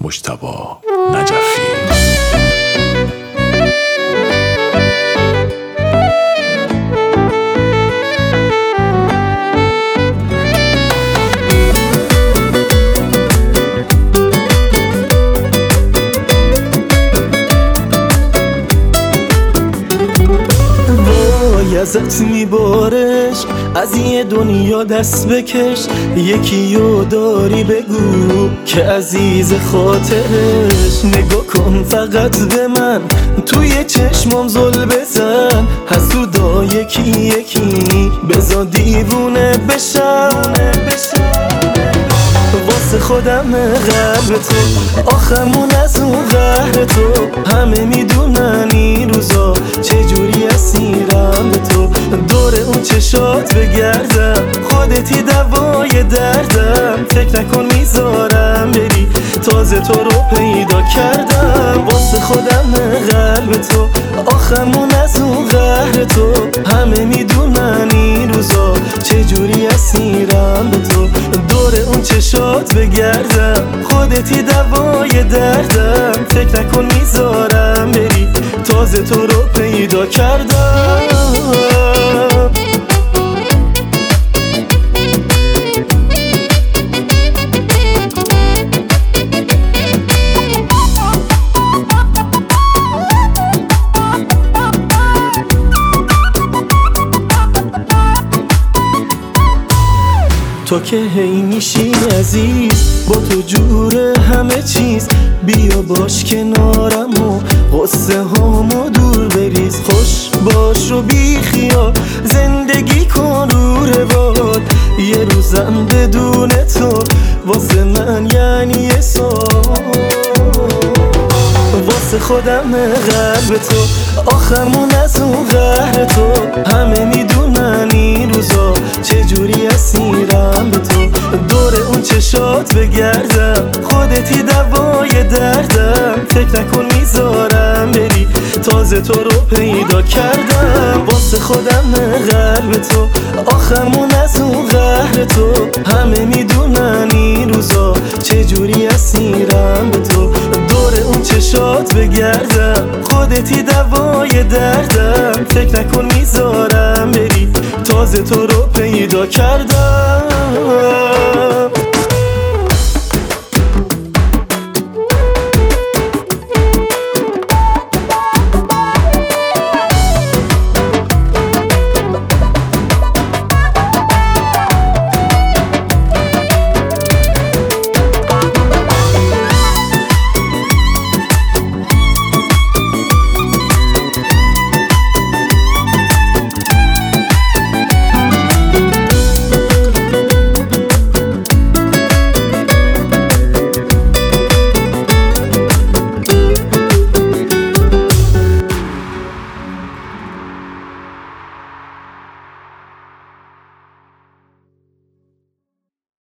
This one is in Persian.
مجتبی نجفی. ازت میبارش از یه دنیا دست بکش، یکیو داری بگو که عزیز خاطرش. نگاه کن فقط به من، توی چشمام زل بزن، حسودا یکی یکی بزا دیوونه بشم. واسه خودم قلب تو آخمون از اون قهر تو، همه میدونن این روزا چجوری اسیرم به تو. دور اون چشات بگردم، خودتی دوای دردم، فکر نکن میذارم بری، تازه تو رو پیدا کردم. واسه خودم قلب تو آخمون از اون قهر تو، همه میدونن این روزا چجوری اسیرم به تو. دور اون چشات بگردم، خودتی دوای دردم، فکر نکن میذارم بری، تازه تو رو پیدا کردم. تو که هی میشی عزیز، با تو جور همه چیز، بیا باش کنارم و غصه هامو دور بریز. خوش باش و بی خیال زندگی کن رو روال، یه روزم بدون تو واسه من یعنی یه سال. واسه خودم قلب تو آخمون از اون قهر تو، همه میدونن این روزا چجوری اسیرم به تو. دور اون چشات بگردم، خودتی دوای دردم، فکر نکن میذارم بری، تازه تو رو پیدا کردم. واسه خودم قلب تو آخمون از اون قهر تو، همه میدونن این روزا چجوری اسیرم به تو. دور اون چشات بگردم، خودتی دوای دردم، فکر نکن میذارم بری، تازه تو رو پیدا کردم.